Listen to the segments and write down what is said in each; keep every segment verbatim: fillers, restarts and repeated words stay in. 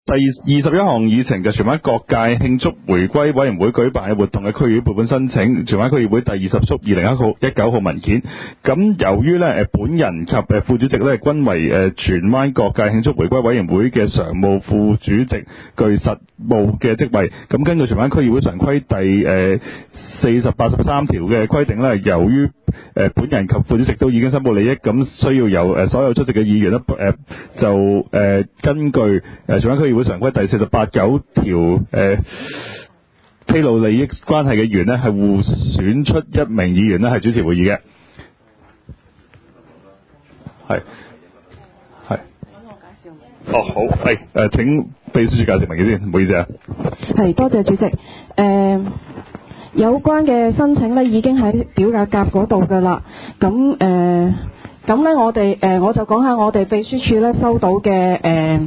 第二十一項議程就荃灣各界慶祝回歸委員會舉辦嘅活動嘅區議會撥款申請，荃灣區議會第二十束二零一九號文件。咁由於咧誒本人及誒副主席咧均為誒荃灣各界慶祝回歸委員會嘅常務副主席，具實務嘅職位。咁根據荃灣區議會常規第誒四十八十三條嘅規定咧，由於誒本人及副主席都已經申報利益，咁需要由誒所有出席嘅議員咧誒就誒根據誒荃灣區議會常規第四十八九條誒披露利益關係嘅議員咧，係互選出一名議員咧係主持會議嘅。係係。哦好，係誒請秘書處介紹文件先，唔好意思啊。 係，多謝主席。誒、呃。有關嘅申請咧已經喺表格夾嗰度㗎啦。咁誒，咁、呃、咧我哋誒、呃、我就講下我哋秘書處咧收到嘅誒、呃、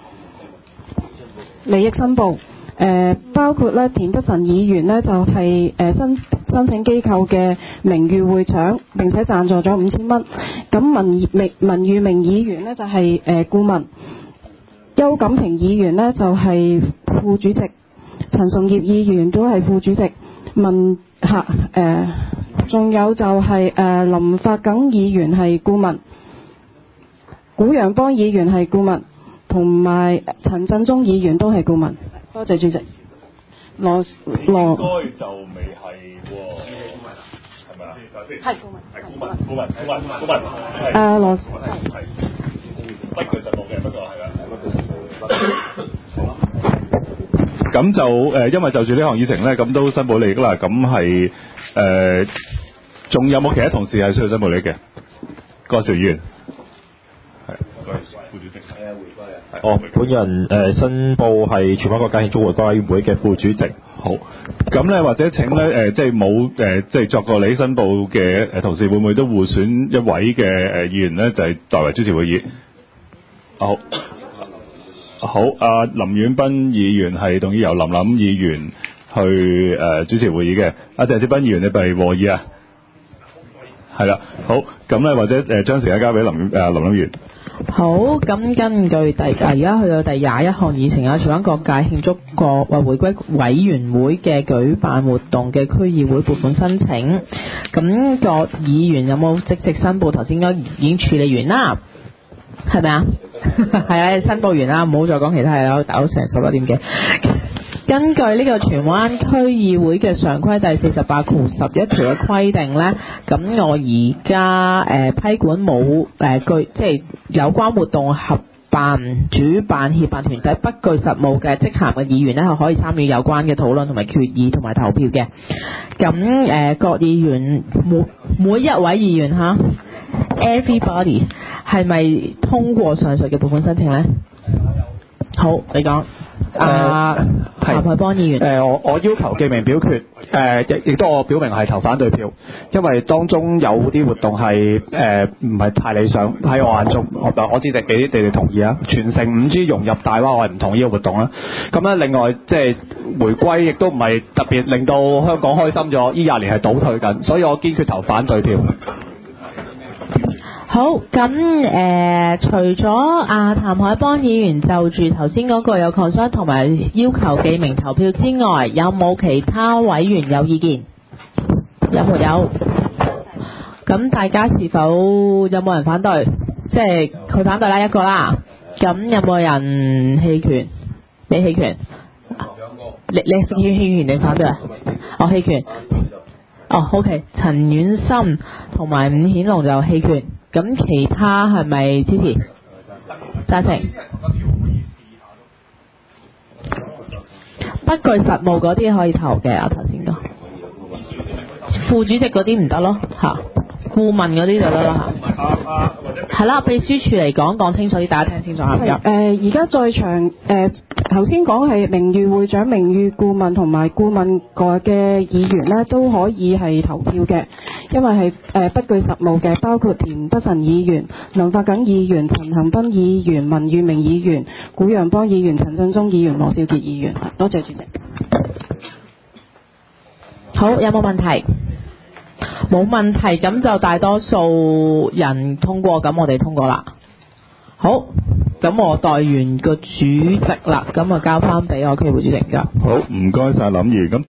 利益申報。誒、呃、包括咧田北辰議員呢就係、是、誒、呃、申申請機構嘅名譽會長，並且贊助咗五千蚊。咁文明文裕明議員呢就係、是、誒、呃、顧問，邱錦平議員呢就係、是、副主席，陳崇業議員都係副主席。問嚇誒，仲、呃、有就係、是、誒、呃、林發耿議員係顧問，古陽邦議員係顧問，同埋陳振中議員都係顧問。多謝主席。羅羅應該就未係喎，係咪啊？ 係顧問， 係顧問，顧問，顧問，顧問，係。 誒羅係。不具實務嘅，不過係啦。咁就誒、呃，因為就住呢項議程咧，咁都申報利益啦。咁係誒，仲、呃、有冇其他同事係需要申報利益嘅？郭兆議員，係，副主席。係啊，回歸啊。 哦，本人誒、呃、申報係荃灣各界慶祝回歸委員會嘅副主席。 好，咁咧或者請咧誒、呃，即係冇誒，即係作過利益申報嘅誒同事，會唔會都互選一位嘅誒議員咧，就係、是、代為主持會議？好。好，阿林遠斌議員係動議由林琳議員去誒、呃、主持會議嘅。阿謝志斌議員你係和議啊？係啦，好，咁咧或者誒將時間交俾林誒、呃、林琳議員。 好，咁根據第而家去到第廿一項議程啊，荃灣各界慶祝國或回歸委員會嘅舉辦活動嘅區議會撥款申請，咁各議員有冇即席申報？頭先應該已經處理完啦。係咪啊？係啊，申報完啦，唔好再講其他嘢啦，打到成十一點幾。根據呢個荃灣區議會嘅常規第四十八括十一條嘅規定呢，咁我而家誒批管冇誒具即係有關活動合辦、主辦、協辦團體不具實務嘅職銜嘅議員呢，係可以參與有關嘅討論同埋決議同埋投票嘅。咁誒、呃、各議員每每一位議員嚇 everybody 係咪通過上述嘅撥款申請呢？好，你講。啊，譚凱邦議員。 誒、呃，我我要求記名表決，誒亦亦都我表明係投反對票，因為當中有啲活動係誒唔係太理想喺我眼中，我我知你俾你哋同意啊。全城五 G 融入大灣，我係唔同意呢個活動啦。咁咧，另外即係回歸，亦都唔係特別令到香港開心咗。呢廿年係倒退緊，所以我堅決投反對票。 好，咁誒、呃，除咗阿譚凱邦議員就住頭先嗰個有 concern 同埋要求記名投票之外，有冇其他委員有意見？有沒有？咁大家是否有冇人反對？即係佢反對啦，一個啦。咁有冇人棄權？你棄權？你你棄棄權定反對啊？哦，棄權。哦 ，OK， 陳婉心同埋伍顯龍就棄權。咁其他係咪支持？贊成。不具實務嗰啲可以投嘅，我頭先講。副主席嗰啲唔得咯，嚇。顧問嗰啲就得啦嚇。係啦，秘書處嚟講講清楚啲，大家聽清楚嚇。 誒，而家在場誒頭先講係名譽會長、名譽顧問同埋顧問個嘅議員咧，都可以係投票嘅，因為係誒、呃、不具實務嘅，包括田北辰議員、林發耿議員、陳恒鑌議員、文裕明議員、古陽邦議員、陳振中議員、羅少傑議員。多謝主席。 好，有冇問題？冇問題，咁就大多數人通過，咁我哋通過啦。好， 咁我代完個主席啦，咁啊交翻俾我區議會主席㗎。 好，唔該晒林怡。咁